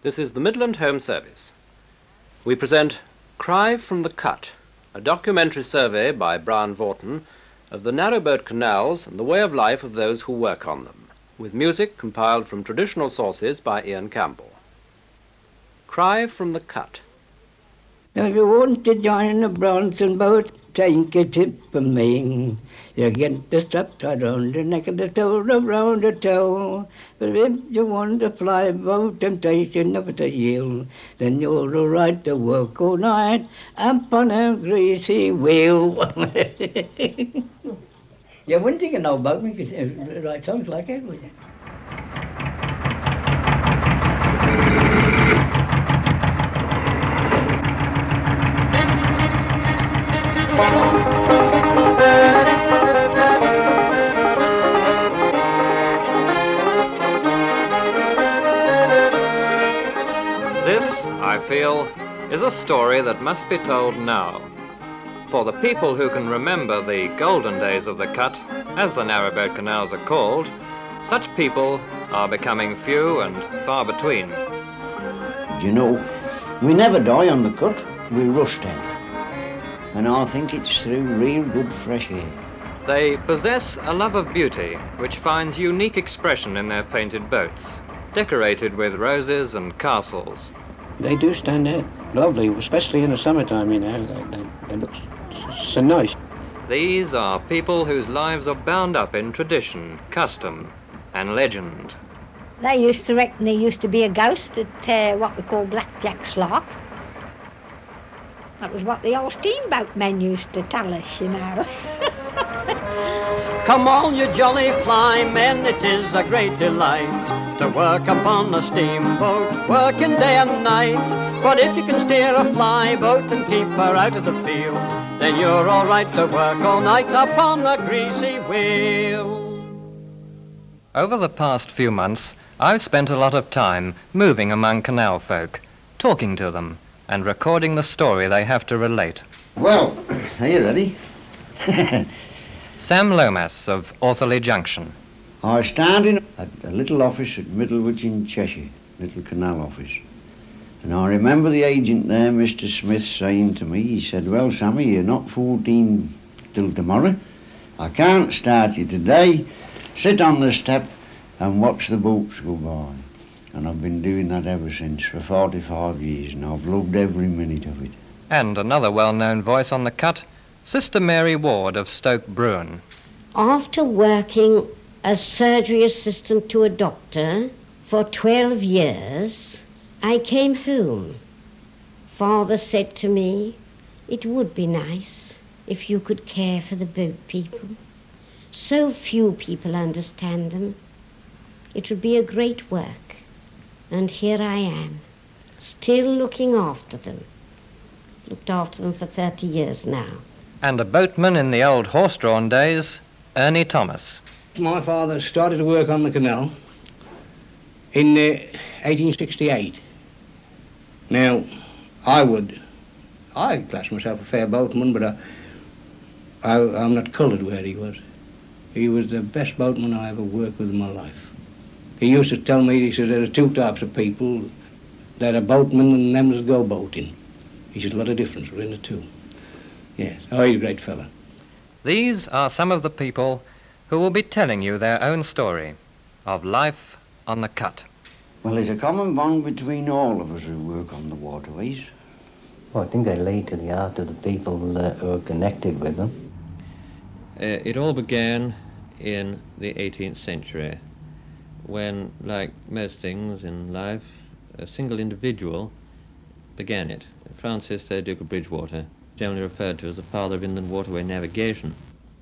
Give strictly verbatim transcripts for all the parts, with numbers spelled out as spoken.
This is the Midland Home Service. We present Cry from the Cut, a documentary survey by Brian Vorton of the narrowboat canals and the way of life of those who work on them, with music compiled from traditional sources by Ian Campbell. Cry from the Cut. Now you want to join a Bronson boat, take a tip from me. You get the strap tied round the neck of the toe, round the toe. But if you want to fly boat, temptation never to yield, then you're all right to work all night up on a greasy wheel. You wouldn't think of no boatman could write songs like that, would you? This, I feel, is a story that must be told now. For the people who can remember the golden days of the Cut, as the narrowboat canals are called, such people are becoming few and far between. You know, we never die on the Cut, we rush down. And I think it's through real good fresh air. They possess a love of beauty which finds unique expression in their painted boats, decorated with roses and castles. They do stand out lovely, especially in the summertime, you know. They, they, they look so nice. These are people whose lives are bound up in tradition, custom, and legend. They used to reckon there used to be a ghost at uh, what we call Blackjack's Lock. That was what the old steamboat men used to tell us, you know. Come all you jolly flymen, it is a great delight to work upon a steamboat, working day and night. But if you can steer a flyboat and keep her out of the field, then you're all right to work all night upon a greasy wheel. Over the past few months, I've spent a lot of time moving among canal folk, talking to them, and recording the story they have to relate. Well, are you ready? Sam Lomas of Authorley Junction. I was standing at a little office at Middlewich in Cheshire, little canal office. And I remember the agent there, Mister Smith, saying to me, he said, well, Sammy, you're not fourteen till tomorrow. I can't start you today. Sit on the step and watch the boats go by. And I've been doing that ever since, for forty-five years, and I've loved every minute of it. And another well-known voice on the Cut, Sister Mary Ward of Stoke Bruin. After working as surgery assistant to a doctor for twelve years, I came home. Father said to me, it would be nice if you could care for the boat people. So few people understand them. It would be a great work. And here I am, still looking after them. Looked after them for thirty years now. And a boatman in the old horse-drawn days, Ernie Thomas. My father started to work on the canal in uh, eighteen sixty-eight. Now, I would, I class myself a fair boatman, but I, I, I'm not coloured where he was. He was the best boatman I ever worked with in my life. He used to tell me, he said, there are two types of people. There are boatmen and them that go boating. He said, a lot of difference between the two. Yes, oh, he's a great fella. These are some of the people who will be telling you their own story of life on the Cut. Well, there's a common bond between all of us who work on the waterways. Well, I think they lay to the heart of the people uh, who are connected with them. Uh, it all began in the eighteenth century, when, like most things in life, a single individual began it. Francis, the Duke of Bridgewater, generally referred to as the father of inland waterway navigation.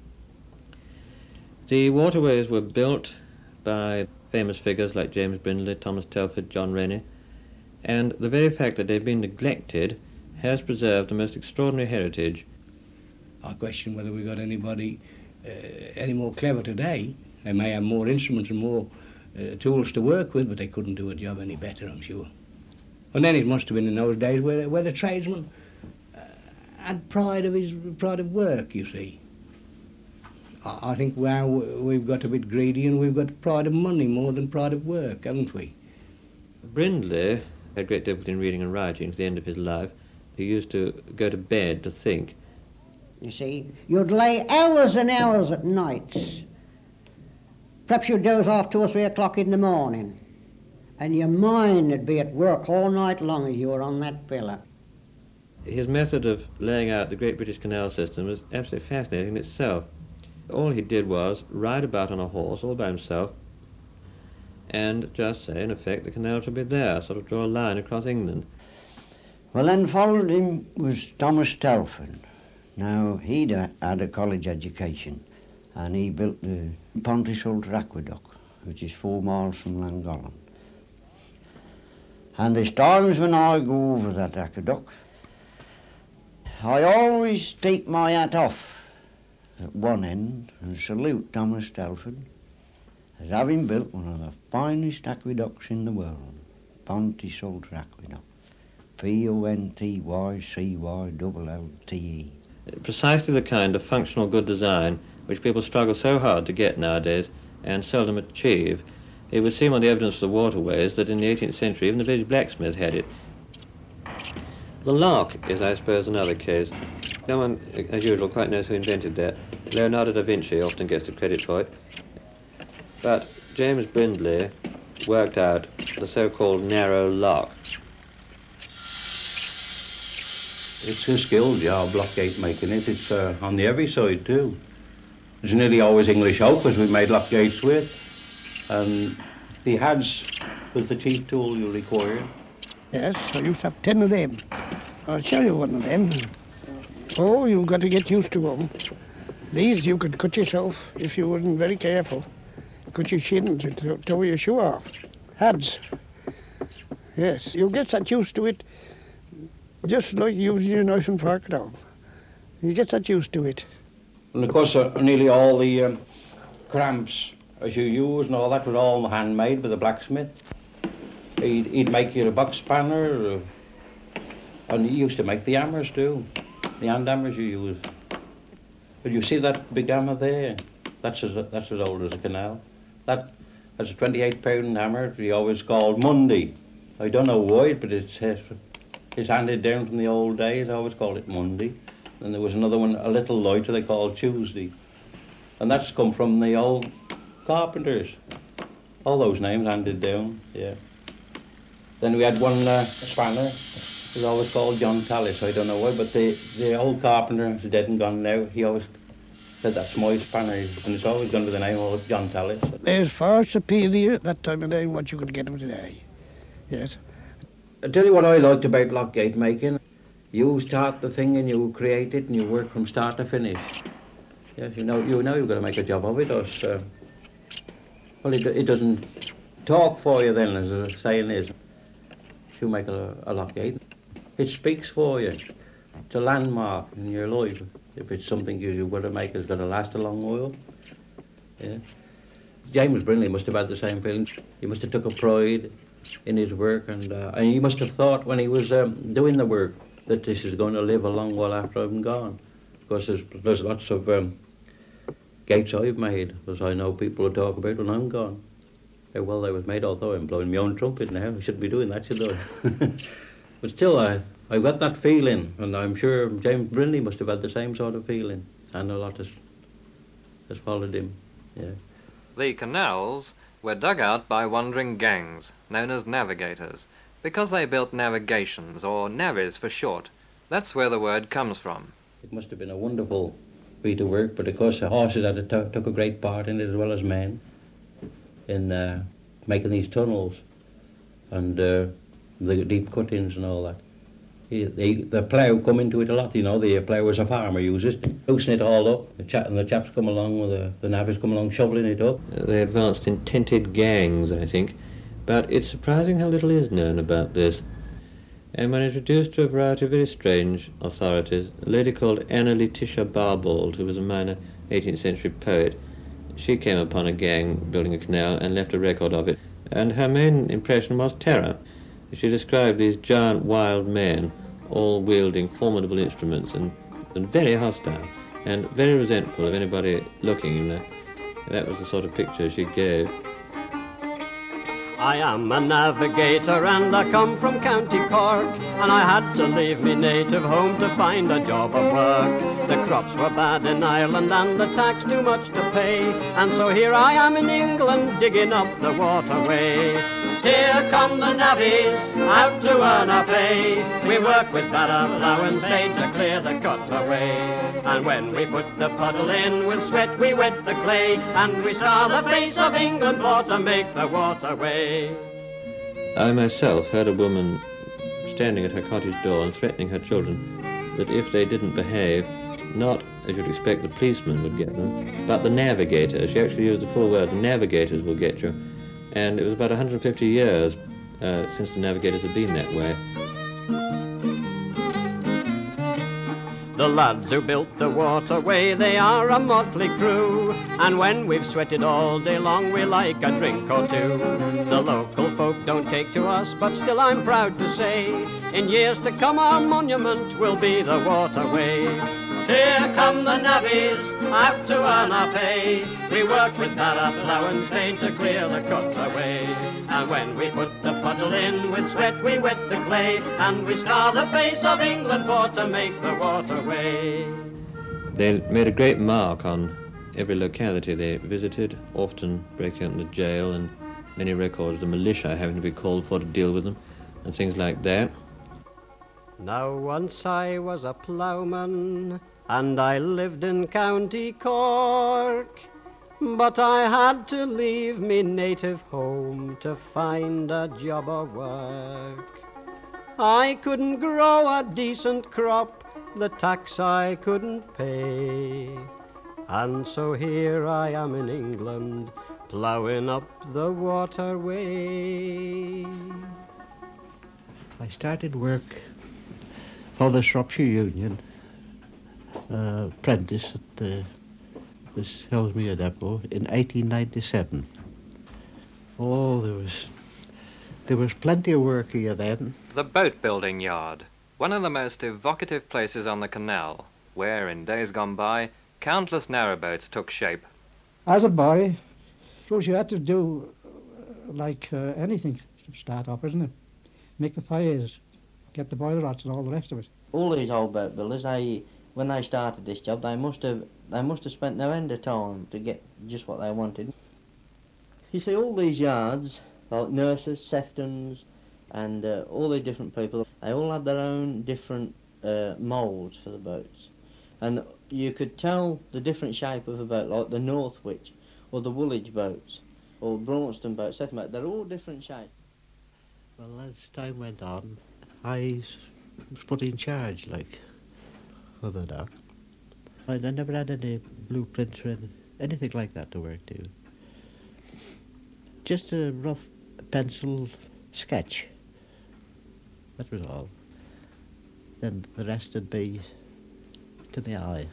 The waterways were built by famous figures like James Brindley, Thomas Telford, John Rennie, and the very fact that they've been neglected has preserved a most extraordinary heritage. I question whether we've got anybody uh, any more clever today. They may have more instruments and more uh, tools to work with, but they couldn't do a job any better, I'm sure. And then it must have been in those days where, where the tradesman uh, had pride of his pride of work, you see. I, I think now we've got a bit greedy and we've got pride of money more than pride of work, haven't we? Brindley had great difficulty in reading and writing to the end of his life. He used to go to bed to think. You see, you'd lay hours and hours at nights. Perhaps you'd doze off two or three o'clock in the morning, and your mind would be at work all night long as you were on that pillow. His method of laying out the Great British Canal System was absolutely fascinating in itself. All he did was ride about on a horse all by himself and just say, in effect, the canal should be there, sort of draw a line across England. Well, then followed him was Thomas Telford. Now, he'd a, had a college education, and he built the Pontysulter Aqueduct, which is four miles from Llangollen. And there's times when I go over that aqueduct, I always take my hat off at one end and salute Thomas Telford as having built one of the finest aqueducts in the world, Pontysulter Aqueduct, P O N T Y C Y L L T E. Precisely the kind of functional good design which people struggle so hard to get nowadays and seldom achieve. It would seem on the evidence of the waterways that in the eighteenth century even the village blacksmith had it. The lock is, I suppose, another case. No one, as usual, quite knows who invented that. Leonardo da Vinci often gets the credit for it. But James Brindley worked out the so-called narrow lock. It's a skilled job, lock gate making it. It's uh, on the heavy side too. It's nearly always English oak, as we made lock gates with. And the adze was the chief tool you required. Yes, I used to have ten of them. I'll show you one of them. Oh, you've got to get used to them. These you could cut yourself if you weren't very careful. Cut your shin to toe your shoe off. Adze. Yes, you get that used to it, just like using your knife and fork at home. You get that used to it. And of course, uh, nearly all the um, cramps as you use and all that were all handmade by the blacksmith. He'd, he'd make you a box spanner, uh, and he used to make the hammers too, the hand hammers you use. But you see that big hammer there? That's as, that's as old as a canal. That, that's a twenty-eight pound hammer he always called Monday. I don't know why, but it's, it's handed down from the old days. I always called it Monday. And there was another one, a little lighter, they called Tuesday. And that's come from the old carpenters. All those names handed down, yeah. Then we had one uh, spanner, it was always called John Tallis, I don't know why, but the, the old carpenter is dead and gone now, he always said that's my spanner, and it's always gone with the name of John Tallis. They're far superior at that time of day than what you could get them today, yes. I'll tell you what I liked about lockgate making. You start the thing and you create it and you work from start to finish. Yes, you know, you know you've got to make a job of it, or uh, well, it, it doesn't talk for you then, as the saying is. If you make a, a lockgate, it speaks for you. It's a landmark in your life. If it's something you, you've got to make that's going to last a long while. Yeah. James Brindley must have had the same feeling. He must have took a pride in his work, and, uh, and he must have thought when he was um, doing the work that this is going to live a long while after I'm gone. Because there's, there's lots of um, gates I've made, as I know people will talk about when I'm gone. How well they was made, although I'm blowing my own trumpet now. I shouldn't be doing that, should I? But still, I, I got that feeling, and I'm sure James Brindley must have had the same sort of feeling, and a lot has, has followed him, yeah. The canals were dug out by wandering gangs, known as navigators, because they built navigations, or navvies for short. That's where the word comes from. It must have been a wonderful feat of work, but of course the horses had to took a great part in it, as well as men, in uh, making these tunnels and uh, the deep cuttings and all that. He, they, the plough come into it a lot, you know. The plough as a farmer uses it, loosen it all up. The chap and the chaps come along with the, the navvies come along shoveling it up. Uh, they advanced in tented gangs, I think, but it's surprising how little is known about this. And when introduced to a variety of very strange authorities, a lady called Anna Letitia Barbald, who was a minor eighteenth century poet, she came upon a gang building a canal and left a record of it, and her main impression was terror. She described these giant wild men, all wielding formidable instruments and, and very hostile and very resentful of anybody looking, you know. That was the sort of picture she gave. I am a navigator and I come from County Cork, and I had to leave me native home to find a job of work. The crops were bad in Ireland and the tax too much to pay, and so here I am in England digging up the waterway. Here come the navvies out to earn our pay. We work with barrow, plough and spade to clear the cutaway. And when we put the puddle in with sweat we wet the clay, and we scar the face of England for to make the waterway. I myself heard a woman standing at her cottage door and threatening her children that if they didn't behave, not as you'd expect the policeman would get them, but the navigators. She actually used the full word, the navigators will get you. And it was about one hundred fifty years uh, since the navigators had been that way. The lads who built the waterway, they are a motley crew, and when we've sweated all day long we like a drink or two. The local folk don't take to us, but still I'm proud to say, in years to come our monument will be the waterway. Here come the navvies out to earn our pay. We work with barrow, plough and spade to clear the cutaway. And when we put the puddle in with sweat we wet the clay, and we scar the face of England for to make the waterway. They made a great mark on every locality they visited, often breaking out in the jail, and many records of the militia having to be called for to deal with them and things like that. Now once I was a ploughman and I lived in County Cork, but I had to leave me native home to find a job of work. I couldn't grow a decent crop, the tax I couldn't pay, and so here I am in England, ploughing up the waterway. I started work for the Shropshire Union, uh, apprentice at the this Hillsmere Depot in eighteen ninety-seven. Oh, there was there was plenty of work here then. The boat building yard, one of the most evocative places on the canal, where in days gone by countless narrowboats took shape. As a boy, of course you had to do uh, like uh, anything to start off, isn't it? Make the fires, get the boiler rods and all the rest of it. All these old boat builders, they, when they started this job, they must have they must have spent no end of time to get just what they wanted. You see, all these yards, like nurses, seftons, and uh, all the different people, they all had their own different uh, moulds for the boats, and you could tell the different shape of a boat, like the Northwich or the Woolwich boats or Braunston boats. They're all different shapes. Well, as time went on, I was put in charge, like other now. I, I never had any blueprints or anything, anything like that to work to. Just a rough pencil sketch. That was all. Then the rest would be to the eye.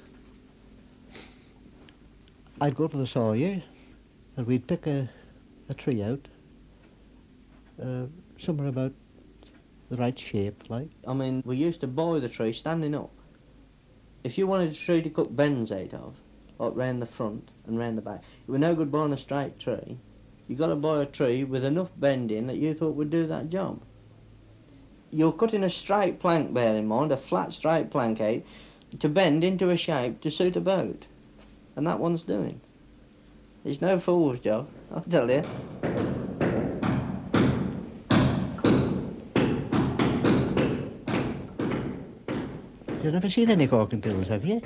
I'd go to the sawyer and we'd pick a, a tree out, uh, somewhere about the right shape, like. I mean, we used to buy the tree standing up. If you wanted a tree to cut bends out of, like round the front and round the back, it was no good buying a straight tree. You got to buy a tree with enough bend in that you thought would do that job. You're cutting a straight plank, bear in mind, a flat straight plank out, to bend into a shape to suit a boat. And that one's doing. It's no fool's job, I'll tell you. You've never seen any corking tills, have you?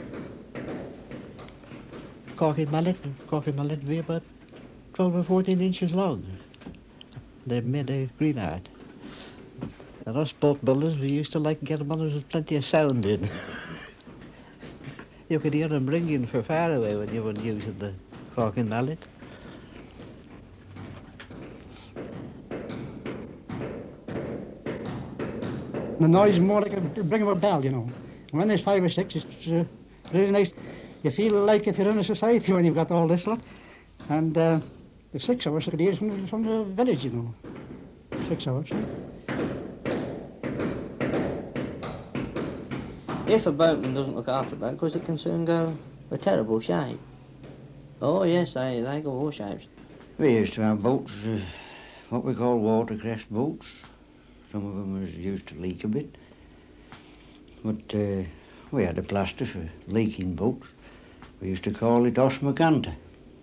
Corking mallet, corking mallet will be about twelve or fourteen inches long. They're made of green art. And us boat builders, we used to like to get them on there with plenty of sound in. You could hear them ringing for far away when you were using the corking mallet. The noise is more like a bring of a bell, you know. When there's five or six, it's uh, really nice. You feel like if you're in a society when you've got all this lot. And uh, the six hours could hear from, from the village, you know. Six hours. If a boatman doesn't look after a boat, because it can soon go a terrible shape. Oh yes, they, they go all shapes. We used to have boats uh, what we call watercress boats. Some of them was used to leak a bit. But uh, we had a plaster for leaking boats. We used to call it osmuganta.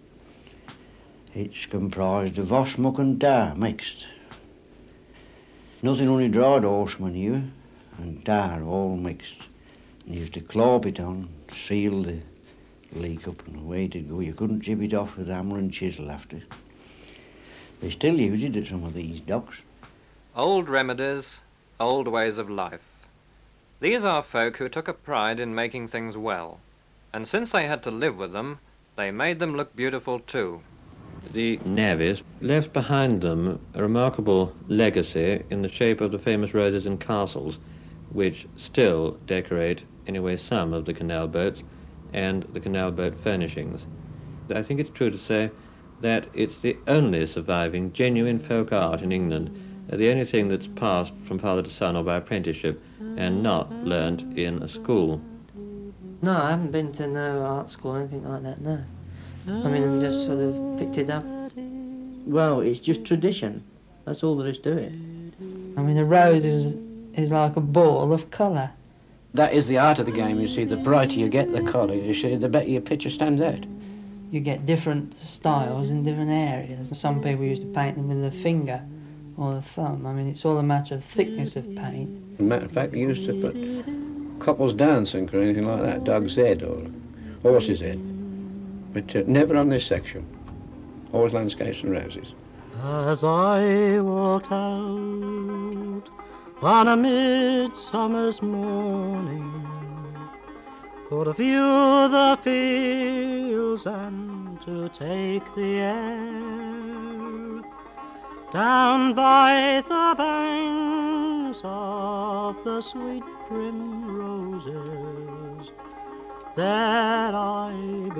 It's comprised of osmuck and tar mixed. Nothing only dried horse manure and tar all mixed. And you used to clop it on, seal the leak up and away to go. You couldn't chip it off with hammer and chisel after. They still use it at some of these docks. Old remedies, old ways of life. These are folk who took a pride in making things well, and since they had to live with them, they made them look beautiful too. The navvies left behind them a remarkable legacy in the shape of the famous roses and castles, which still decorate, anyway, some of the canal boats and the canal boat furnishings. I think it's true to say that it's the only surviving genuine folk art in England, uh, the only thing that's passed from father to son or by apprenticeship and not learnt in a school. No, I haven't been to no art school or anything like that, no. I mean, I've just sort of picked it up. Well, it's just tradition. That's all there is to it. I mean, a rose is, is like a ball of colour. That is the art of the game, you see. The brighter you get the colour, you see, the better your picture stands out. You get different styles in different areas. Some people used to paint them with a finger or a thumb. I mean, it's all a matter of thickness of paint. As a matter of fact, we used to put couples dancing or anything like that, dog's head or horse's head. But uh, never on this section. Always landscapes and roses. As I walked out on a midsummer's morning, for to view the fields and to take the air, down by the banks of the sweet prim roses, there I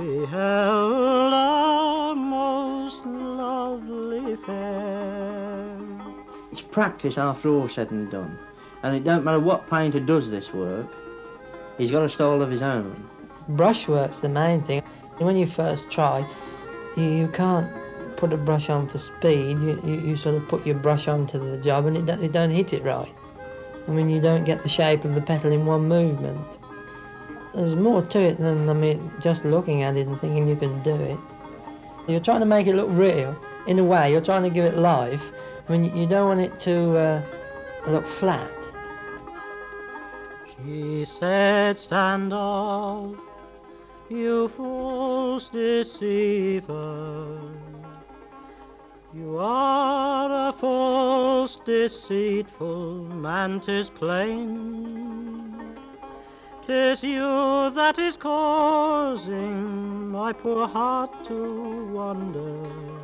beheld a most lovely fair. It's practice after all said and done. And it don't matter what painter does this work, he's got a style of his own. Brushwork's the main thing. When you first try, you, you can't put a brush on for speed. You, you, you sort of put your brush onto the job and it don't, it don't hit it right. I mean, you don't get the shape of the petal in one movement. There's more to it than, I mean, just looking at it and thinking you can do it. You're trying to make it look real. In a way, you're trying to give it life. I mean, you don't want it to uh, look flat. She said, stand off, you false deceiver. You are a false, deceitful man, 'tis plain. 'Tis you that is causing my poor heart to wander,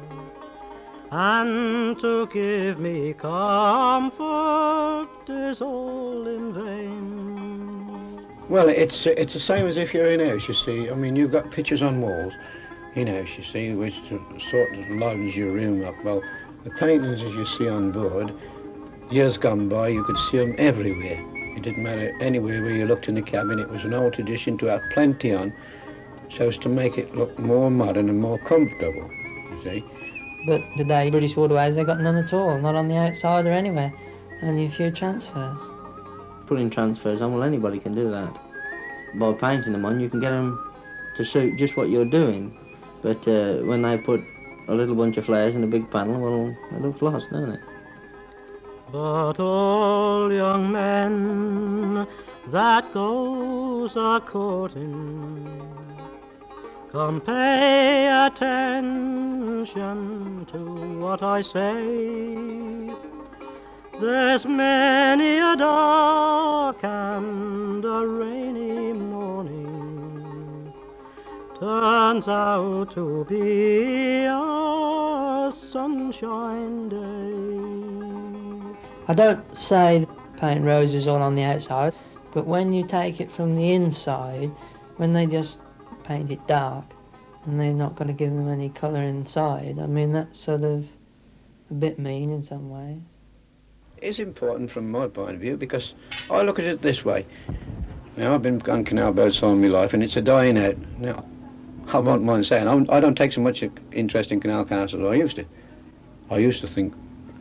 and to give me comfort is all in vain. Well, it's it's the same as if you're in a house, you see. I mean, you've got pictures on walls in a house, you see, which sort of livens your room up. Well, the paintings that you see on board, years gone by, you could see them everywhere. It didn't matter anywhere where you looked in the cabin. It was an old tradition to have plenty on, so as to make it look more modern and more comfortable, you see. But today, British Waterways, they got none at all, not on the outside or anywhere. Only a few transfers. Putting transfers on, well, anybody can do that. By painting them on, you can get them to suit just what you're doing. But uh, when they put a little bunch of flares in a big panel, well, it looks lost, doesn't it? But all young men that goes a-courting, come pay attention to what I say. There's many a dark and a rainy morning turns out to be a sunshine day. I don't say paint roses all on the outside, but when you take it from the inside, when they just paint it dark and they're not going to give them any colour inside, I mean, that's sort of a bit mean in some ways. It's important from my point of view because I look at it this way. Now, I've been on canal boats all my life and it's a dying out. Now, I won't mind saying, I'm, I don't take so much interest in canal council as I used to. I used to think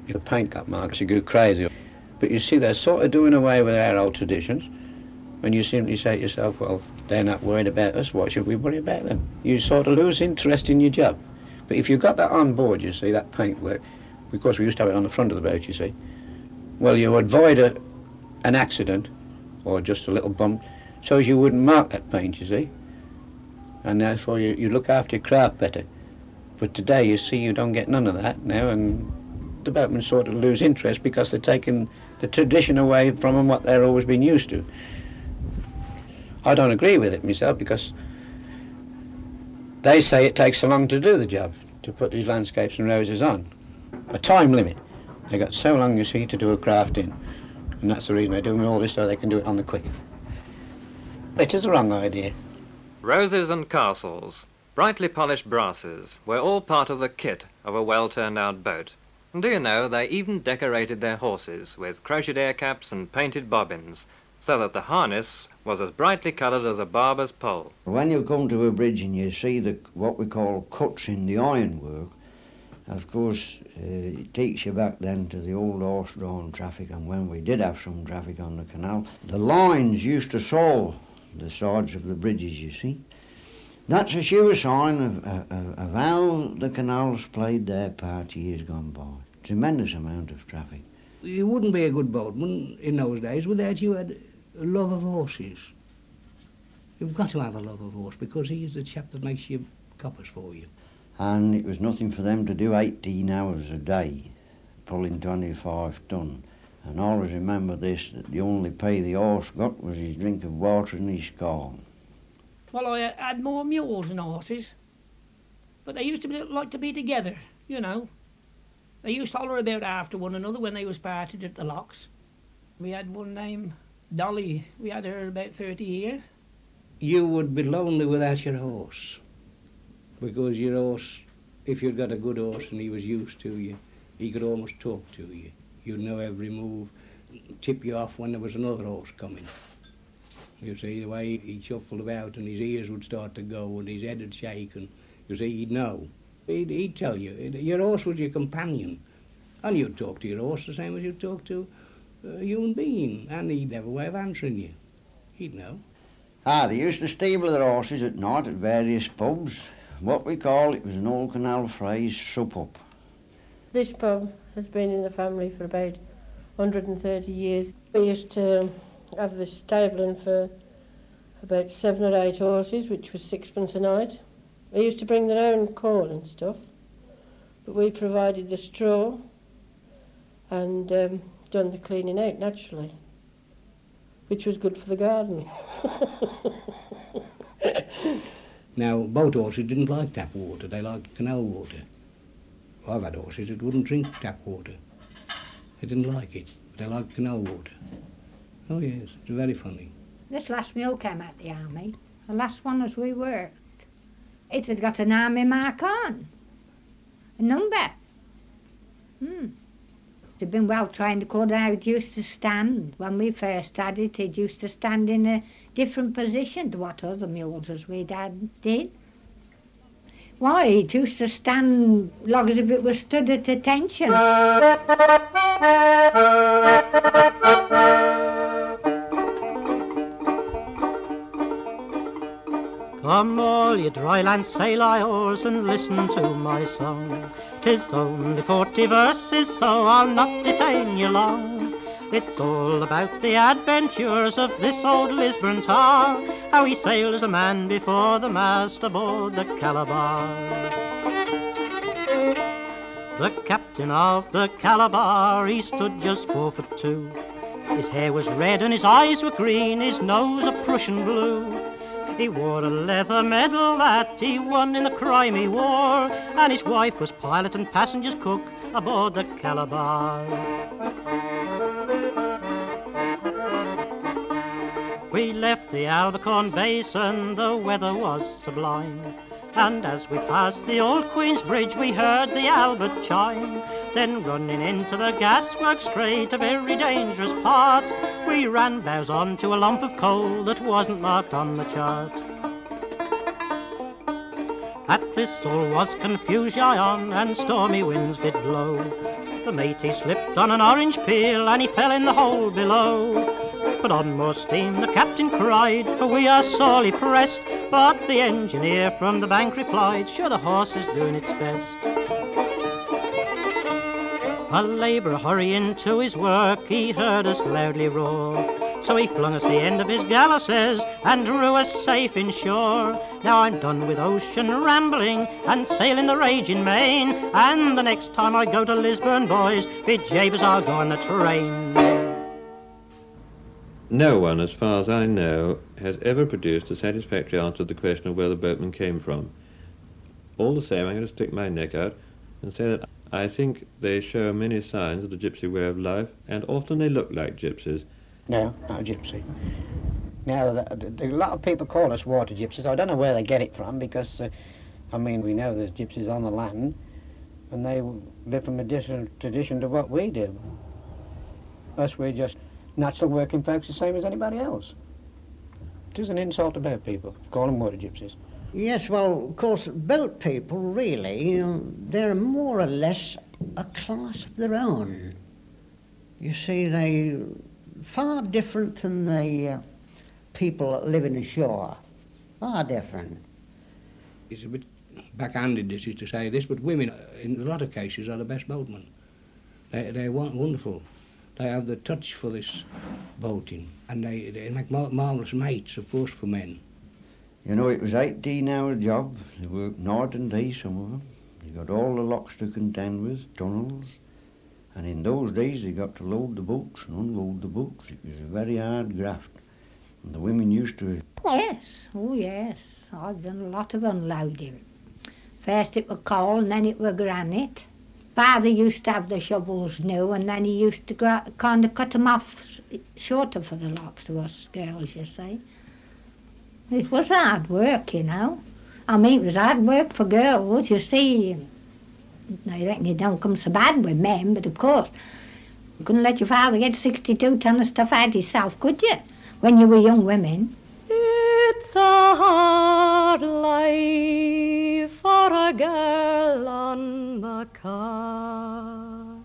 If the paint got marks, you go crazy. But you see, they're sort of doing away with our old traditions. When you simply say to yourself, well, they're not worried about us, what should we worry about them? You sort of lose interest in your job. But if you've got that on board, you see, that paintwork, because we used to have it on the front of the boat, you see, well, you avoid a, an accident or just a little bump, so as you wouldn't mark that paint, you see. And therefore you, you look after your craft better. But today, you see, you don't get none of that now, and the boatmen sort of lose interest because they're taking the tradition away from them, what they're always been used to. I don't agree with it myself, because they say it takes so long to do the job, to put these landscapes and roses on. A time limit. They got so long, you see, to do a craft in. And that's the reason they're doing all this, so they can do it on the quick. It is a wrong idea. Roses and castles, brightly polished brasses, were all part of the kit of a well-turned-out boat. And do you know, they even decorated their horses with crocheted caps and painted bobbins, so that the harness was as brightly coloured as a barber's pole. When you come to a bridge and you see the what we call cuts in the ironwork, of course, uh, it takes you back then to the old horse-drawn traffic, and when we did have some traffic on the canal, the lines used to saw the sides of the bridges, you see. That's a sure sign of, of, of how the canals played their part years gone by. Tremendous amount of traffic. You wouldn't be a good boatman in those days without you had a love of horses. You've got to have a love of horse, because he's the chap that makes your coppers for you. And it was nothing for them to do eighteen hours a day, pulling twenty-five ton. And I always remember this, that the only pay the horse got was his drink of water and his corn. Well, I had more mules than horses, but they used to be, like to be together, you know. They used to holler about after one another when they was parted at the locks. We had one named Dolly. We had her about thirty years. You would be lonely without your horse, because your horse, if you'd got a good horse and he was used to you, he could almost talk to you. You'd know every move, tip you off when there was another horse coming. You see, the way he shuffled about and his ears would start to go and his head would shake, and you see, he'd know. He'd, he'd tell you. Your horse was your companion. And you'd talk to your horse the same as you'd talk to a human being. And he'd have a way of answering you. He'd know. Ah, they used to stable their horses at night at various pubs. What we call, it was an old canal phrase, sup up. This pub has been in the family for about one hundred thirty years. We used to have the stabling for about seven or eight horses, which was sixpence a night. They used to bring their own corn and stuff, but we provided the straw and um, done the cleaning out naturally, which was good for the garden. Now, boat horses didn't like tap water, they liked canal water. I've had horses that wouldn't drink tap water. They didn't like it, but they liked canal water. Oh yes, it's very funny. This last mule came out the army, the last one as we worked. It had got an army mark on, a number. Hmm. It had been well trained according to how it used to stand. When we first had it, it used to stand in a different position to what other mules as we'd had did. Why, it used to stand like as if it was stood at attention. Come all ye dryland sailor oars and listen to my song. 'Tis only forty verses, so I'll not detain you long. It's all about the adventures of this old Lisburn tar, how he sailed as a man before the mast aboard the Calabar. The captain of the Calabar, he stood just four foot two. His hair was red and his eyes were green, his nose a Prussian blue. He wore a leather medal that he won in the Crimea War, and his wife was pilot and passenger's cook aboard the Calabar. We left the Albicorn Basin, the weather was sublime, and as we passed the old Queen's Bridge we heard the Albert chime. Then running into the gasworks straight, a very dangerous part, we ran bows on to a lump of coal that wasn't marked on the chart. At this all was confusion and stormy winds did blow. The matey slipped on an orange peel and he fell in the hole below. Put on more steam, the captain cried, for we are sorely pressed. But the engineer from the bank replied, sure the horse is doing its best. A labourer hurrying to his work, he heard us loudly roar. So he flung us the end of his galluses and drew us safe inshore. Now I'm done with ocean rambling and sailing the raging main, and the next time I go to Lisburn, boys, be jabers, I'll go on the train. No one, as far as I know, has ever produced a satisfactory answer to the question of where the boatmen came from. All the same, I'm going to stick my neck out and say that I think they show many signs of the gypsy way of life, and often they look like gypsies. No, not a gypsy. Now, the, the, a lot of people call us water gypsies. I don't know where they get it from, because, uh, I mean, we know there's gypsies on the land, and they live from a different tradition to what we do. Us, we're just natural working folks, the same as anybody else. It is an insult about people, call them water gypsies. Yes, well, of course, boat people, really, you know, they're more or less a class of their own. You see, they far different than the uh, people that live in the shore. Far different. It's a bit backhanded, this is to say this, but women, in a lot of cases, are the best boatmen. They, they're wonderful. They have the touch for this boating, and they, they make mar marvellous mates, of course, for men. You know, it was eighteen hour job. They worked night and day, some of them. They got all the locks to contend with, tunnels. And in those days, they got to load the boats and unload the boats. It was a very hard graft. And the women used to... Yes, oh yes. I've done a lot of unloading. First it was coal and then it was granite. Father used to have the shovels new, and then he used to gra kind of cut them off shorter for the locks of us girls, you see. It was hard work, you know. I mean, it was hard work for girls, you see. I reckon it don't come so bad with men, but of course, you couldn't let your father get sixty-two ton of stuff out himself, could you, when you were young women? It's a hard life for a girl on the cart,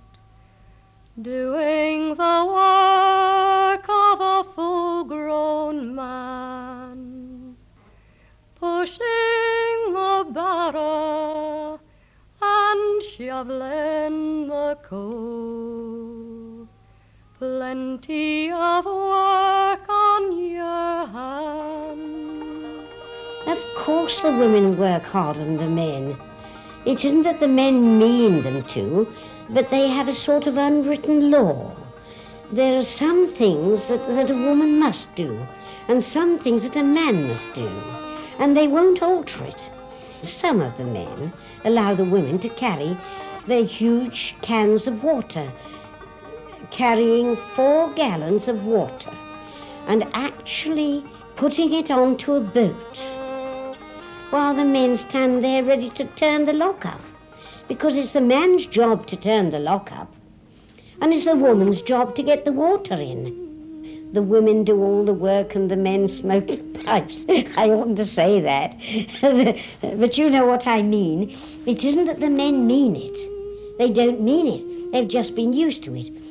doing the work of a full-grown man, pushing the barrow and shoveling the coal. Plenty of work on your hands. Of course the women work harder than the men. It isn't that the men mean them to, but they have a sort of unwritten law. There are some things that, that a woman must do, and some things that a man must do, and they won't alter it. Some of the men allow the women to carry their huge cans of water, carrying four gallons of water, and actually putting it onto a boat, while the men stand there ready to turn the lock up, because it's the man's job to turn the lock up, and it's the woman's job to get the water in. The women do all the work and the men smoke the pipes. I oughtn't to say that, but you know what I mean. It isn't that the men mean it. They don't mean it. They've just been used to it.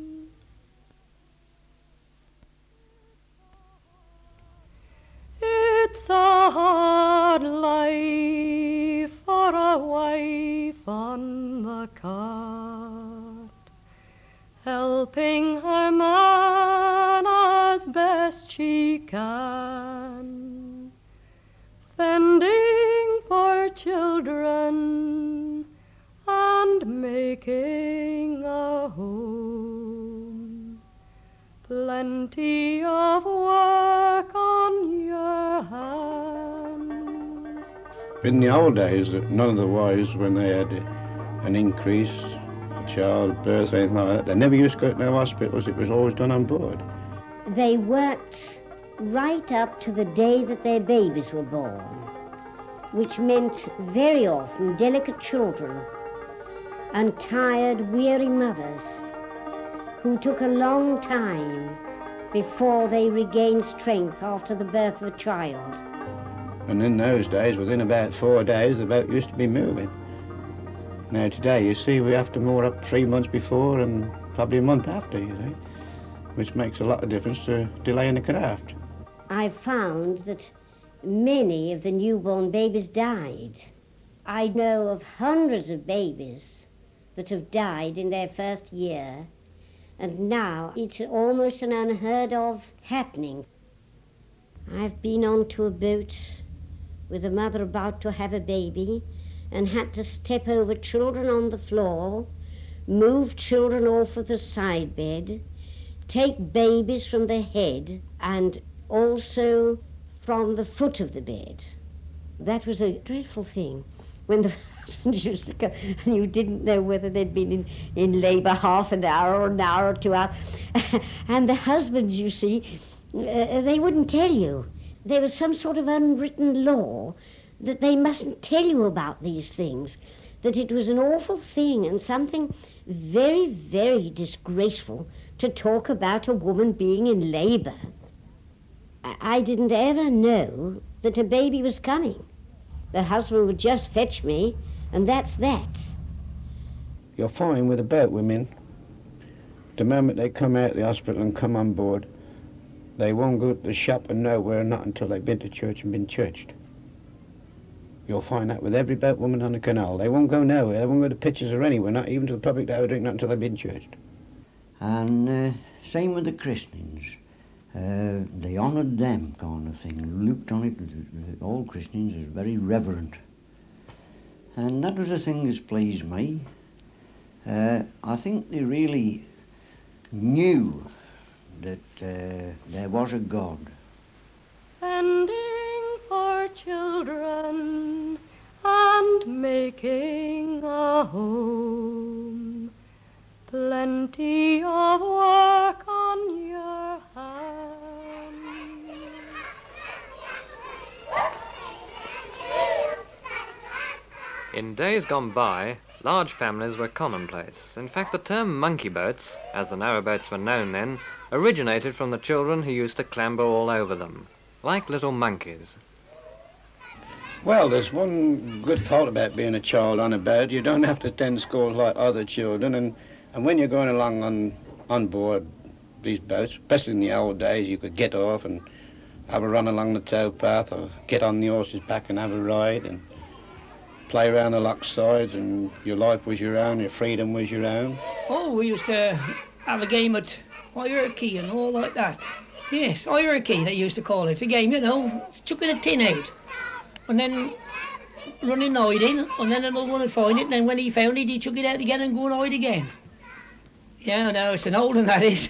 It's a hard life for a wife on the cart, helping her man as best she can, fending for children and making a home. Plenty of work on your hands. In the old days, none of the wives, when they had an increase, a childbirth, anything like that, they never used to go to no hospitals. It was always done on board. They worked right up to the day that their babies were born, which meant very often delicate children and tired, weary mothers who took a long time before they regained strength after the birth of a child. And in those days, within about four days, the boat used to be moving. Now today, you see, we have to moor up three months before and probably a month after, you see, which makes a lot of difference to delaying the craft. I found that many of the newborn babies died. I know of hundreds of babies that have died in their first year, and now it's almost an unheard of happening. I've been onto a boat with a mother about to have a baby and had to step over children on the floor, move children off of the side bed, take babies from the head and also from the foot of the bed. That was a dreadful thing. When the husband used to come and you didn't know whether they'd been in, in labour half an hour or an hour or two hours. And the husbands, you see, uh, they wouldn't tell you. There was some sort of unwritten law that they mustn't tell you about these things, that it was an awful thing and something very, very disgraceful to talk about a woman being in labour. I, I didn't ever know that a baby was coming. The husband would just fetch me, and that's that. You'll find with the boat women, the moment they come out of the hospital and come on board, they won't go to the shop and nowhere, not until they've been to church and been churched. You'll find that with every boat woman on the canal. They won't go nowhere, they won't go to pictures or anywhere, not even to the public day drink, not until they've been churched. And uh, same with the christenings. Uh, they honoured them kind of thing, looked on it, all christenings as very reverent. And that was a thing that pleased me. Uh, I think they really knew that uh, there was a God. Ending for children and making a home, plenty of work on your hands. In days gone by, large families were commonplace. In fact, the term monkey boats, as the narrowboats were known then, originated from the children who used to clamber all over them, like little monkeys. Well, there's one good fault about being a child on a boat. You don't have to attend school like other children, and, and when you're going along on, on board these boats, especially in the old days, you could get off and have a run along the towpath or get on the horse's back and have a ride and play around the lock sides, and your life was your own, your freedom was your own. Oh, we used to have a game at hierarchy and all like that. Yes, hierarchy, they used to call it. A game, you know, chucking a tin out. And then running hiding, and then another one would find it, and then when he found it, he'd chuck it out again and go and hide again. Yeah, I know, it's an old one, that is.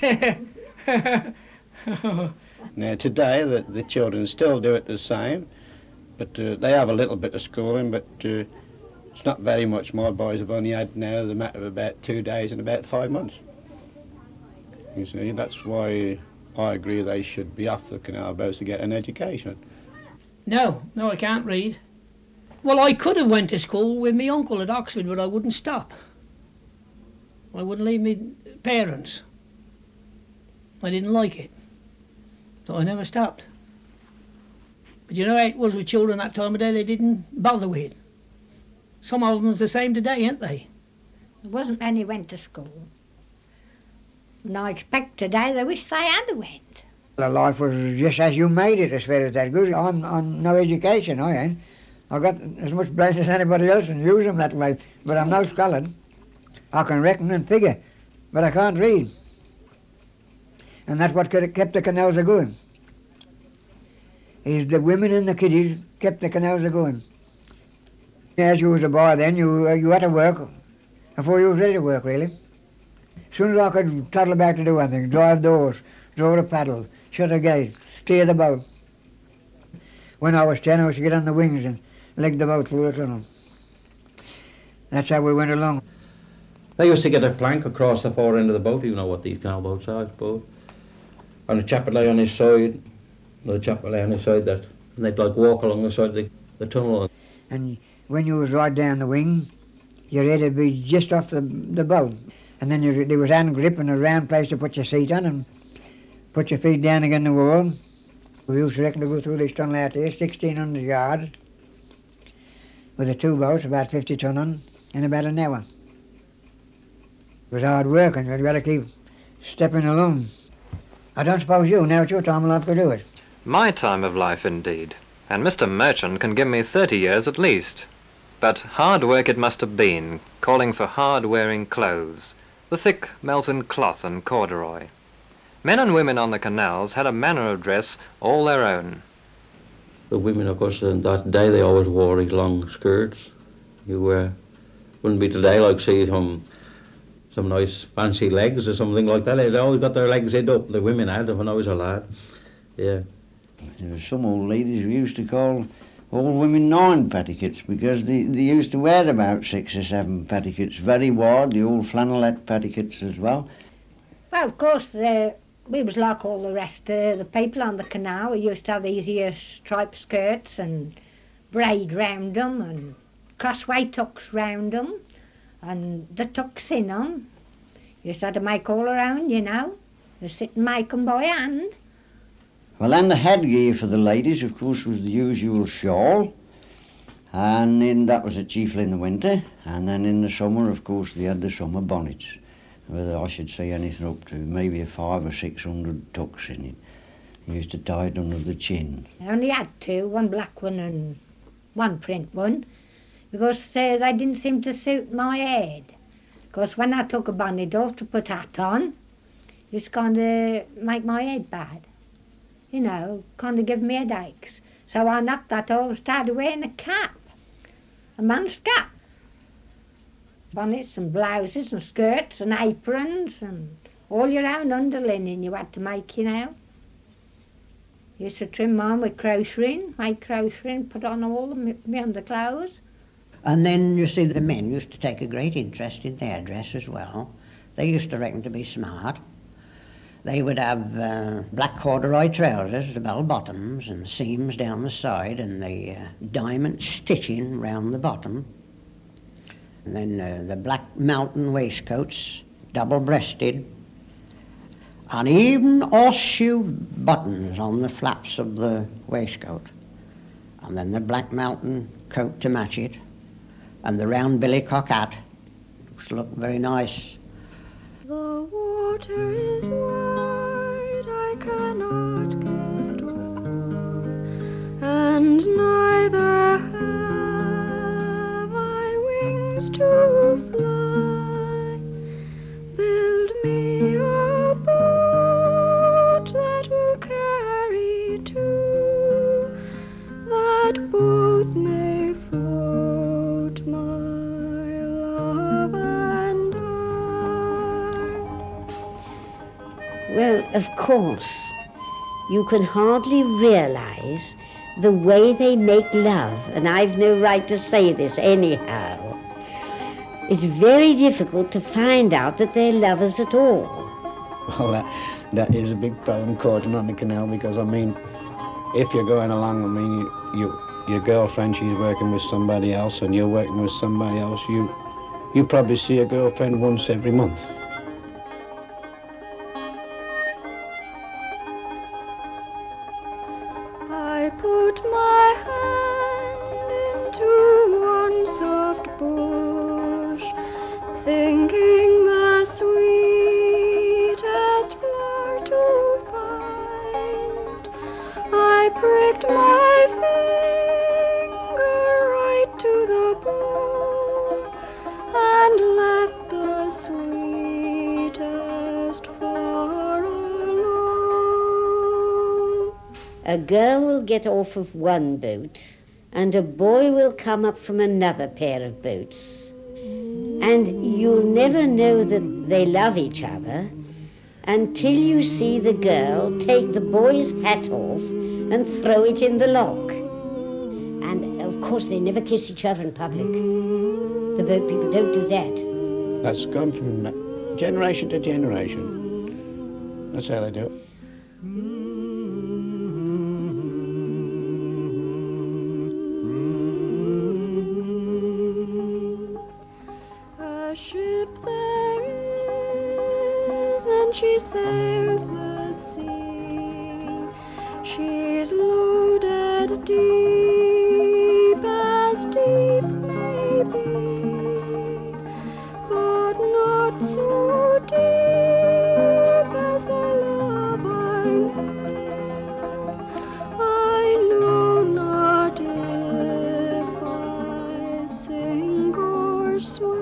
Now, today, the, the children still do it the same, but uh, they have a little bit of schooling, but uh, it's not very much. My boys have only had now the matter of about two days and about five months. You see, that's why I agree they should be off the canal boats to get an education. No, no, I can't read. Well, I could have went to school with my uncle at Oxford, but I wouldn't stop. I wouldn't leave me parents. I didn't like it, so I never stopped. But you know how it was with children that time of day, they didn't bother with. Some of them's the same today, ain't they? There wasn't many went to school. And I expect today they wish they had went. The life was just as you made it, as far as that goes. I'm on no education, I ain't. I got as much brains as anybody else and use them that way, but I'm no scholar. I can reckon and figure, but I can't read. And that's what kept the canals a going. Is the women and the kiddies kept the canals a going. As you was a boy then, you uh, you had to work before you was ready to work, really. As soon as I could toddle about to do anything, drive doors, draw a paddle, shut a gate, steer the boat. When I was ten, I was to get on the wings and leg the boat through the tunnel. That's how we went along. They used to get a plank across the far end of the boat. You know what these canal boats are, I suppose. And a chap would lay on his side, another chap would lay on his side, that, and they'd like walk along the side of the, the tunnel. And when you was right down the wing, your head would be just off the, the boat. And then you, there was hand grip and a round place to put your seat on and put your feet down against the wall. We used to reckon to go through this tunnel out here, sixteen hundred yards, with the two boats, about fifty ton on, in about an hour. It was hard work and you'd better keep stepping along. I don't suppose you, now it's your time will have to do it. My time of life, indeed. And Mister Merchant can give me thirty years at least. But hard work it must have been, calling for hard-wearing clothes, the thick melton cloth and corduroy. Men and women on the canals had a manner of dress all their own. The women, of course, in that day they always wore these long skirts. You uh, wouldn't be today like see some some nice fancy legs or something like that. They always got their legs hid up. The women had when I was a lad. Yeah. There were some old ladies we used to call all women nine petticoats because they, they used to wear about six or seven petticoats, very wide, the old flannelette petticoats as well. Well, of course, the, we was like all the rest of the people on the canal. We used to have these here striped skirts and braid round them and crossway tucks round them and the tucks in them. You used to have to make all our own, you know. You sit and make them by hand. Well, then the headgear for the ladies, of course, was the usual shawl, and in, that was it chiefly in the winter, and then in the summer, of course, they had the summer bonnets, whether I should say anything up to maybe a five or six hundred tucks in it. You used to tie it under the chin. I only had two, one black one and one print one, because uh, they didn't seem to suit my head. Because when I took a bonnet off to put hat on, it used to kind of make my head bad. You know, kind of give me headaches. So I knocked that off and started wearing a cap, a man's cap. Bonnets and blouses and skirts and aprons and all your own underlinen you had to make, you know. Used to trim mine with crocheting, make crocheting, put on all the my underclothes. And then, you see, the men used to take a great interest in their dress as well. They used to reckon to be smart. They would have uh, black corduroy trousers, the bell bottoms, and seams down the side, and the uh, diamond stitching round the bottom. And then uh, the black mountain waistcoats, double-breasted, and even horseshoe buttons on the flaps of the waistcoat. And then the black mountain coat to match it, and the round billycock hat, which looked very nice. The water is wide, I cannot get o'er, and neither have I wings to fly. Build me a boat that will carry two, that both may float, my love and Well, of course, you can hardly realize the way they make love, and I've no right to say this anyhow. It's very difficult to find out that they're lovers at all. Well, that, that is a big problem courting on the canal, because, I mean, if you're going along, I mean, you, you, your girlfriend, she's working with somebody else, and you're working with somebody else, you, you probably see your girlfriend once every month. I put my hand into one soft bush, thinking the sweetest flower to find. I pricked my finger right to the bone and left the sweetest flower alone. A girl will get off of one boat, and a boy will come up from another pair of boats. And you'll never know that they love each other until you see the girl take the boy's hat off and throw it in the loch. And of course they never kiss each other in public. The boat people don't do that. That's gone from generation to generation. That's how they do it. A ship there is, and she sails the sea. She's loaded deep as deep may be. I know not if I sing or swim.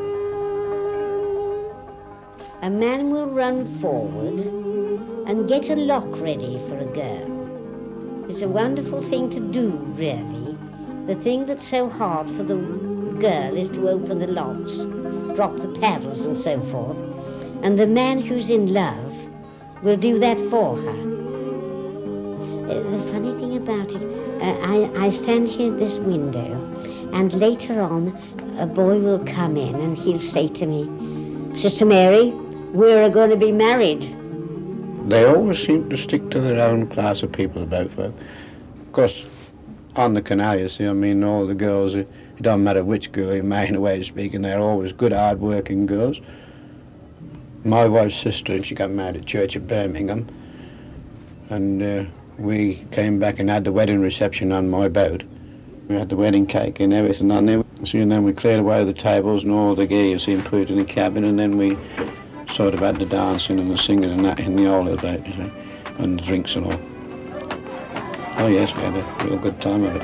A man will run forward and get a lock ready for a girl. It's a wonderful thing to do, really. The thing that's so hard for the girl is to open the locks, drop the paddles and so forth. And the man who's in love will do that for her. Uh, the funny thing about it, uh, I, I stand here at this window, and later on a boy will come in and he'll say to me, Sister Mary, we're going to be married. They always seem to stick to their own class of people about folk. Of course, on the canal, you see, I mean, all the girls, it don't matter which girl you marry, in a way of speaking, they're always good, hard-working girls. My wife's sister, she got married at Church of Birmingham, and uh, we came back and had the wedding reception on my boat. We had the wedding cake and everything on there. See, and then we cleared away the tables and all the gear, you see, and put it in the cabin, and then we sort of had the dancing and the singing and that in the old boat, you see, and the drinks and all. Oh yes, we had a real good time of it.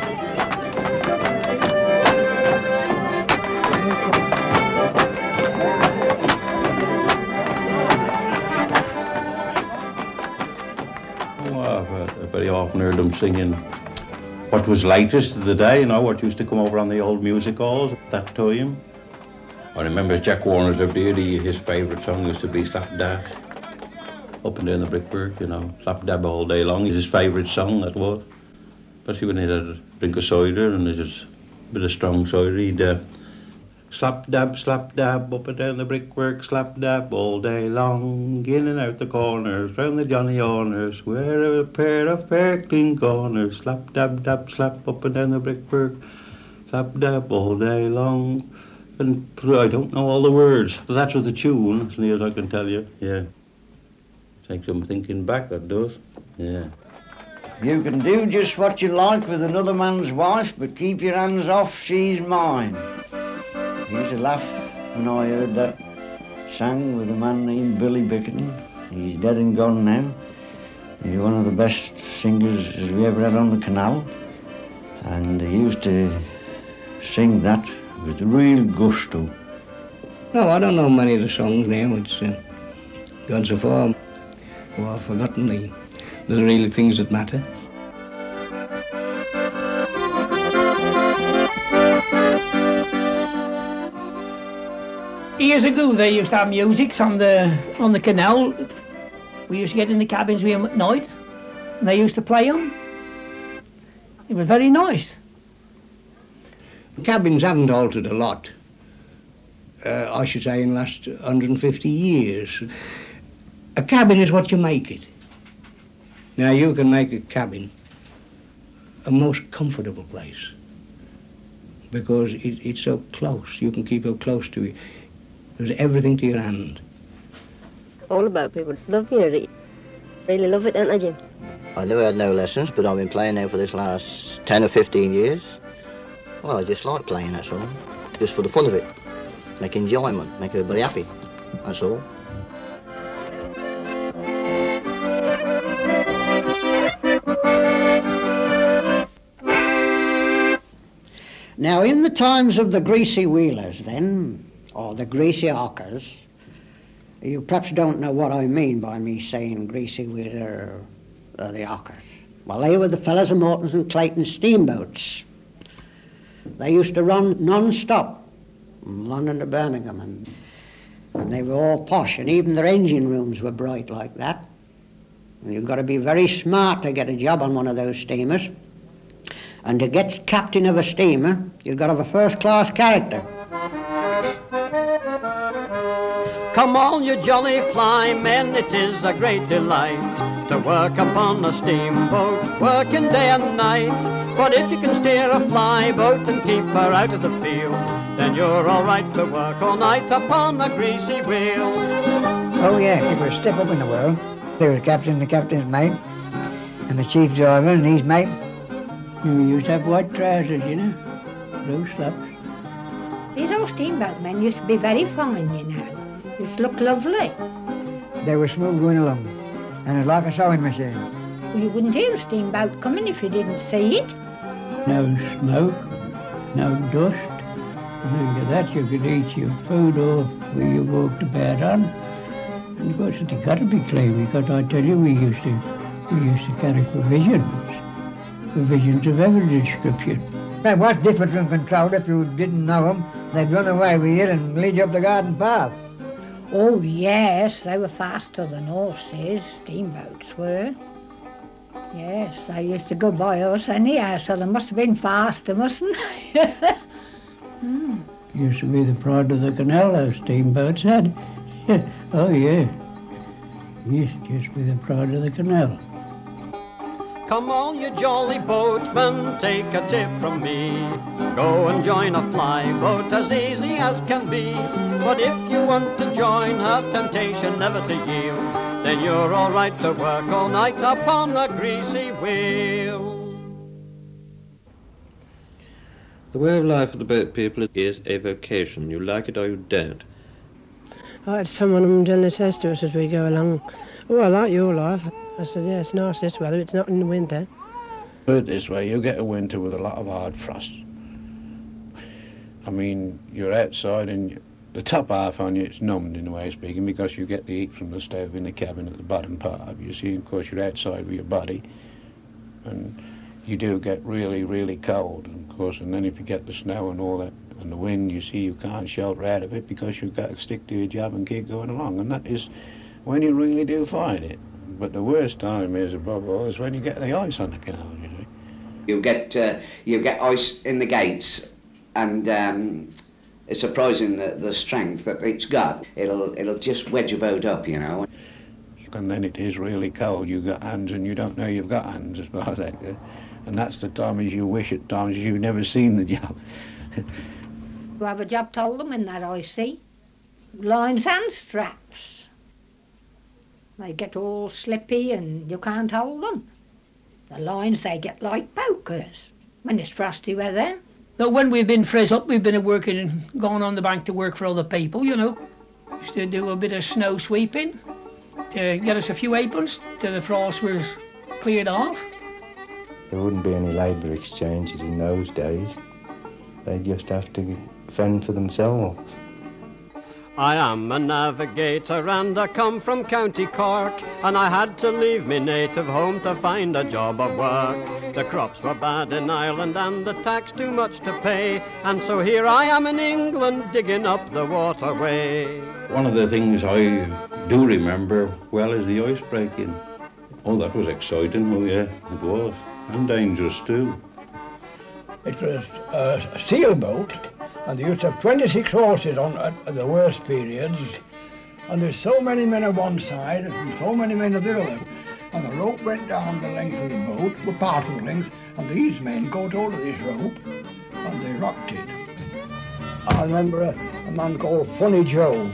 Very often heard them singing what was latest of the day, you know, what used to come over on the old music halls at that time. I remember Jack Warner's up there, he, his favourite song used to be Slap Dab, up and down the brickwork, you know, Slap Dab all day long is his favourite song, that was. Especially when he had a drink of cider and there's a bit of strong cider, he'd uh, slap dab, slap dab, up and down the brickwork, slap dab all day long, in and out the corners, round the Johnny Horners, wear a pair of fair clean corners, slap dab, dab, slap up and down the brickwork, slap dab all day long. And I don't know all the words, but that's with the tune, as near as I can tell you, yeah. Takes some thinking back, that does, yeah. You can do just what you like with another man's wife, but keep your hands off, she's mine. I used to laugh when I heard that sang with a man named Billy Bickerton. He's dead and gone now. He's one of the best singers as we ever had on the canal. And he used to sing that with real gusto. No, I don't know many of the songs now. It's uh, gone so far. Oh, I've forgotten the, the real things that matter. Years ago, they used to have musics on the on the canal. We used to get in the cabins with them at night, and they used to play them. It was very nice. Cabins haven't altered a lot. Uh, I should say in the last one hundred fifty years. A cabin is what you make it. Now you can make a cabin a most comfortable place because it, it's so close. You can keep it close to it. There's everything to your hand. All about people love music. Really love it, don't they, Jim? I never had no lessons, but I've been playing now for this last ten or fifteen years. Well, I just like playing, that's all. Just for the fun of it. Make enjoyment, make everybody happy, that's all. Now, in the times of the greasy wheelers, then, or the greasy hawkers, you perhaps don't know what I mean by me saying greasy wheeler or the hawkers. Well, they were the fellas of Morton's and Clayton's steamboats. They used to run non-stop from London to Birmingham, and, and they were all posh, and even their engine rooms were bright like that. And you've got to be very smart to get a job on one of those steamers. And to get captain of a steamer, you've got to have a first-class character. Come all you jolly flymen, it is a great delight to work upon a steamboat, working day and night. But if you can steer a flyboat and keep her out of the field, then you're all right to work all night upon a greasy wheel. Oh yeah, it was a step up in the world. There was the captain, the captain's mate, and the chief driver and his mate. We used to have white trousers, you know, blue slops. These old steamboat men used to be very fine, you know. Used to look lovely. They were smooth going along. and it's like a sewing machine. You wouldn't hear a steamboat coming if you didn't see it. No smoke, no dust. And after that you could eat your food off where you walked about on. And of course it's got to be clean, because I tell you we used to we used to carry provisions. Provisions of every description. Now, what's different from control? If you didn't know them, they'd run away with you and lead you up the garden path. Oh yes, they were faster than horses, steamboats were. Yes, they used to go by us anyhow, so they must have been faster, mustn't they? mm. Used to be the pride of the canal, those steamboats had. Oh yeah, used to just be the pride of the canal. Come all you jolly boatmen, take a tip from me. Go and join a flyboat as easy as can be. But if you want to join her temptation never to yield, then you're all right to work all night upon a greasy wheel. The way of life of the boat people is a vocation. You like it or you don't. I had some of them doing the test to us as we go along. Oh, I like your life. I said, yeah, it's nice this weather, it's not in the winter. Put it this way, you get a winter with a lot of hard frost. I mean, you're outside and you, the top half on you, it's numbed in a way of speaking, because you get the heat from the stove in the cabin at the bottom part of you. See, of course, you're outside with your body, and you do get really, really cold, and of course, and then if you get the snow and all that, and the wind, you see, you can't shelter out of it because you've got to stick to your job and keep going along, and that is when you really do find it. But the worst time is, above all, is when you get the ice on the canal, you see. You get, uh, you get ice in the gates, and um, it's surprising the, the strength that it's got. It'll, it'll just wedge a boat up, you know. And then it is really cold. You've got hands and you don't know you've got hands, as far as that goes. And that's the time as you wish at times you've never seen the job. You have a job told them in that icy. Lines and straps. They get all slippy and you can't hold them. The lines, they get like pokers when it's frosty weather. Though when we've been frizz up, we've been working and going on the bank to work for other people, you know. Used to do a bit of snow sweeping to get us a few aprons till the frost was cleared off. There wouldn't be any labour exchanges in those days. They'd just have to fend for themselves. I am a navigator and I come from County Cork, and I had to leave me native home to find a job of work. The crops were bad in Ireland and the tax too much to pay, and so here I am in England digging up the waterway. One of the things I do remember well is the ice breaking. Oh, that was exciting, oh yeah, it was, and dangerous too. It was a sailboat, and they used to have twenty-six horses on it at the worst periods, and there's so many men on one side and so many men on the other, and the rope went down the length of the boat, well, part of the length, and these men got hold of this rope and they rocked it. I remember a, a man called Funny Joe,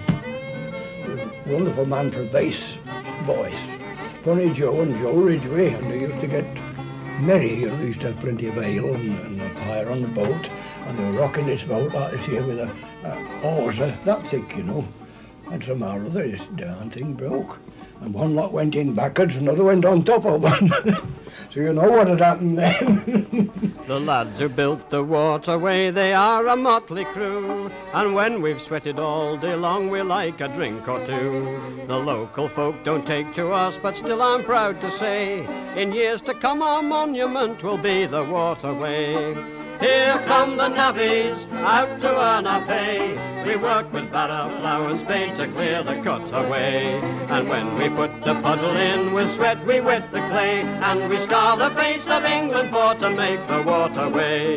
a wonderful man for a bass voice. Funny Joe and Joe Ridgway, and they used to get merry, you know, they used to have plenty of ale and, and a fire on the boat, and they were rocking this boat like this here with a, a hawser that thick, you know, and somehow or other this darn thing broke, and one lot went in backwards, another went on top of one. So you know what had happened then. The lads who built the waterway, they are a motley crew, and when we've sweated all day long, we like a drink or two. The local folk don't take to us, but still I'm proud to say, in years to come our monument will be the waterway. Here come the navvies, out to earn our pay. We work with barrow, plough and spade to clear the cut away. And when we put the puddle in with sweat, we wet the clay, and we scar the face of England for to make the waterway.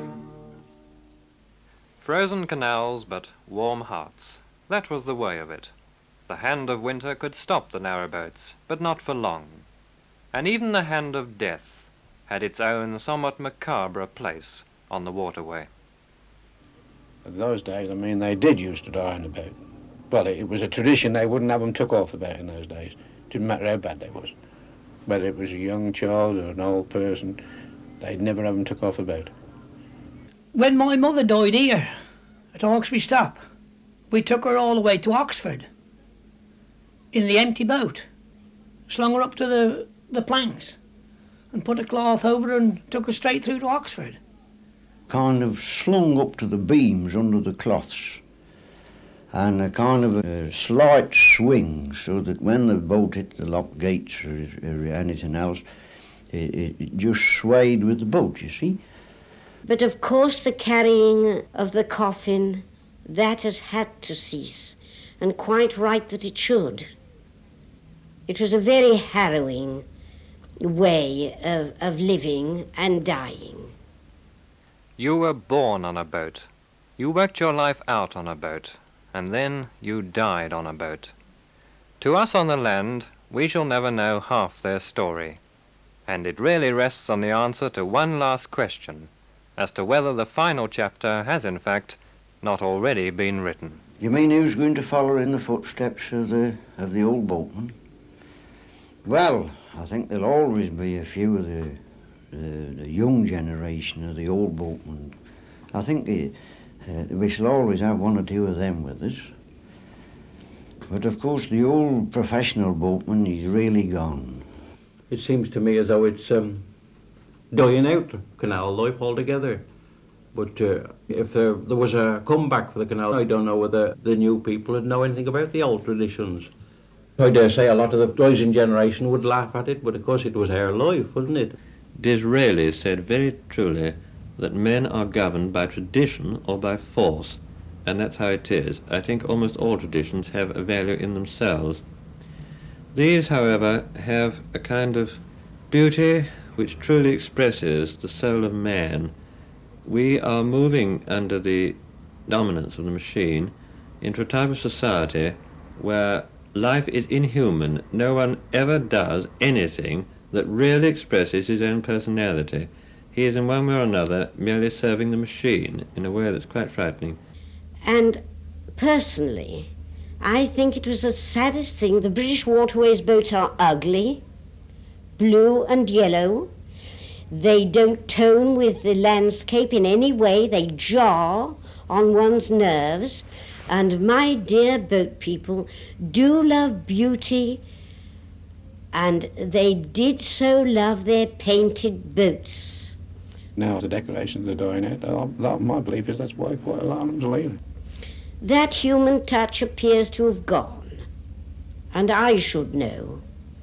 Frozen canals, but warm hearts. That was the way of it. The hand of winter could stop the narrowboats, but not for long. And even the hand of death had its own somewhat macabre place on the waterway. In those days, I mean, they did used to die on the boat. Well, it was a tradition they wouldn't have them took off the boat in those days. Didn't matter how bad they was. Whether it was a young child or an old person, they'd never have them took off the boat. When my mother died here at Hawkesbury Stop, we took her all the way to Oxford in the empty boat. slung her up to the, the planks and put a cloth over her and took her straight through to Oxford. Kind of slung up to the beams under the cloths, and a kind of a slight swing so that when the boat hit the lock gates or, or anything else, it, it just swayed with the boat, you see. But of course the carrying of the coffin, that has had to cease, and quite right that it should. It was a very harrowing way of, of living and dying. You were born on a boat. You worked your life out on a boat, and then you died on a boat. To us on the land, we shall never know half their story, and it really rests on the answer to one last question, as to whether the final chapter has in fact not already been written. You mean who's going to follow in the footsteps of the, of the old boatman? Well, I think there'll always be a few of the, the, the young generation of the old boatmen. I think the, uh, we shall always have one or two of them with us. But of course the old professional boatman, he's really gone. It seems to me as though it's um, dying out, canal life altogether. But uh, if there, there was a comeback for the canal, I don't know whether the new people would know anything about the old traditions. I dare say a lot of the rising generation would laugh at it, but of course it was our life, wasn't it? Disraeli said very truly that men are governed by tradition or by force, and that's how it is. I think almost all traditions have a value in themselves. These, however, have a kind of beauty which truly expresses the soul of man. We are moving under the dominance of the machine into a type of society where life is inhuman. No one ever does anything that really expresses his own personality. He is in one way or another merely serving the machine in a way that's quite frightening. And personally, I think it was the saddest thing. The British Waterways boats are ugly, blue and yellow. They don't tone with the landscape in any way. They jar on one's nerves. And my dear boat people do love beauty, and they did so love their painted boats. Now the decorations are dying out. My belief is that's why quite a lot of them's leaving. That human touch appears to have gone, and I should know.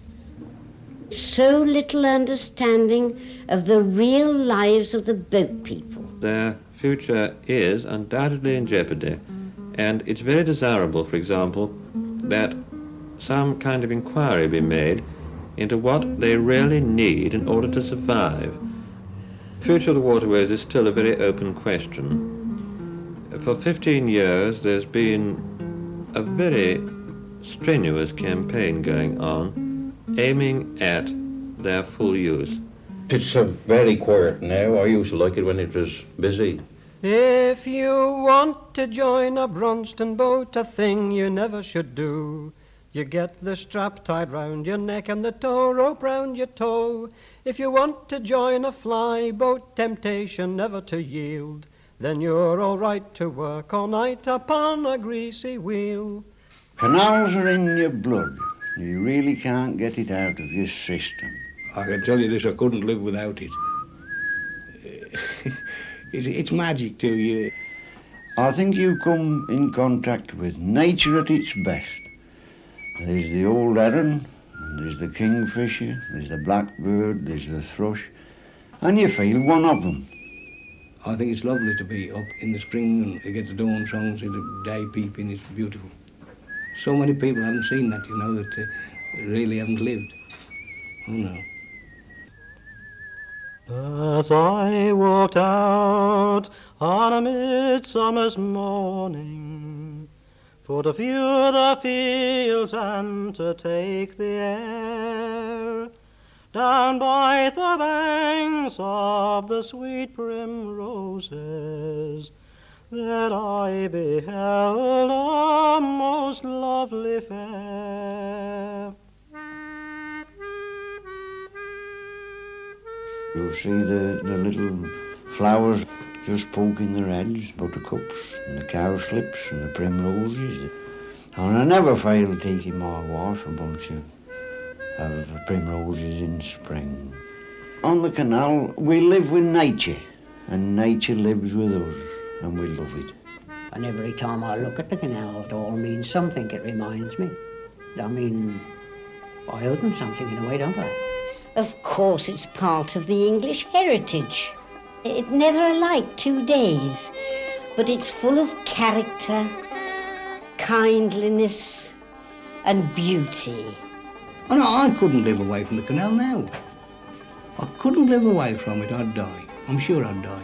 So little understanding of the real lives of the boat people. Their future is undoubtedly in jeopardy. And it's very desirable, for example, that some kind of inquiry be made into what they really need in order to survive. The future of the waterways is still a very open question. For fifteen years there's been a very strenuous campaign going on aiming at their full use. It's uh, very quiet now. I used to like it when it was busy. If you want to join a Brunston boat, a thing you never should do, you get the strap tied round your neck and the tow rope round your toe. If you want to join a fly boat, temptation never to yield, then you're all right to work all night upon a greasy wheel. Canals are in your blood. You really can't get it out of your system. I can tell you this, I couldn't live without it. It's, it's magic to you. I think you come in contact with nature at its best. There's the old heron, and there's the kingfisher, there's the blackbird, there's the thrush, and you feel one of them. I think it's lovely to be up in the spring and you get the dawn song, see the day peeping, it's beautiful. So many people haven't seen that, you know, that uh, really haven't lived. Oh no. As I walked out on a midsummer's morning, for to view the fields and to take the air, down by the banks of the sweet primroses, that I beheld a most lovely fair. You'll see the, the little flowers just poking their heads, buttercups and the cowslips and the primroses. And I never fail taking my wife a bunch of of primroses in spring. On the canal, we live with nature, and nature lives with us, and we love it. And every time I look at the canal, it all means something. It reminds me. I mean, I owe them something in a way, don't I? Of course, it's part of the English heritage. It never alike two days, but it's full of character, kindliness, and beauty. And I, I couldn't live away from the canal now. I couldn't live away from it, I'd die. I'm sure I'd die.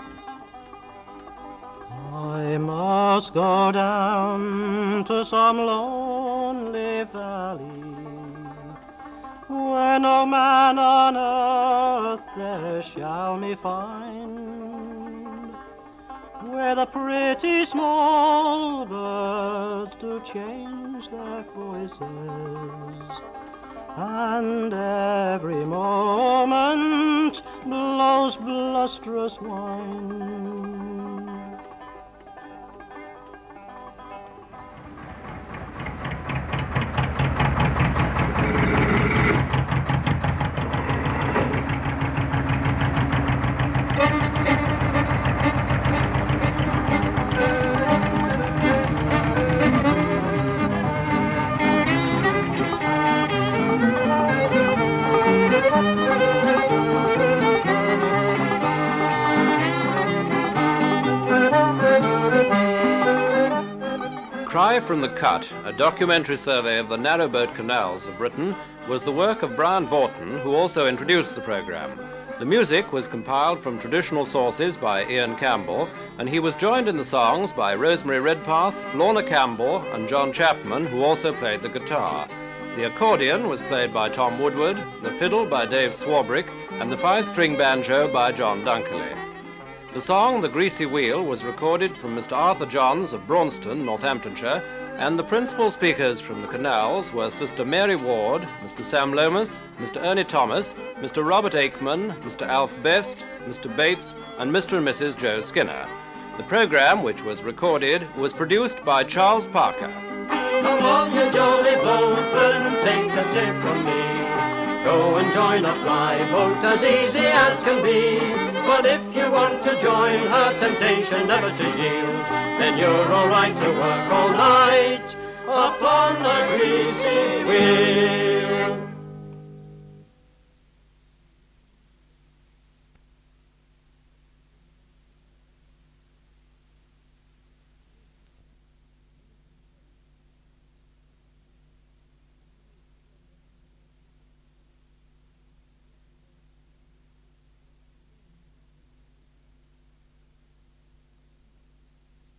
I must go down to some lonely valley where no man on earth there shall me find, where the pretty small birds do change their voices, and every moment blows blusterous wine. Cry from the Cut, a documentary survey of the narrowboat canals of Britain, was the work of Brian Vaughton, who also introduced the programme. The music was compiled from traditional sources by Ian Campbell, and he was joined in the songs by Rosemary Redpath, Lorna Campbell, and John Chapman, who also played the guitar. The accordion was played by Tom Woodward, the fiddle by Dave Swarbrick, and the five-string banjo by John Dunkerley. The song The Greasy Wheel was recorded from Mister Arthur Johns of Braunston, Northamptonshire, and the principal speakers from the canals were Sister Mary Ward, Mister Sam Lomas, Mister Ernie Thomas, Mister Robert Aikman, Mister Alf Best, Mister Bates, and Mister and Missus Joe Skinner. The programme, which was recorded, was produced by Charles Parker. Come on, you jolly boatman, take a tip from me. Go and join a flyboat as easy as can be. But if you want to join her temptation never to yield, then you're all right to work all night upon the greasy wheel.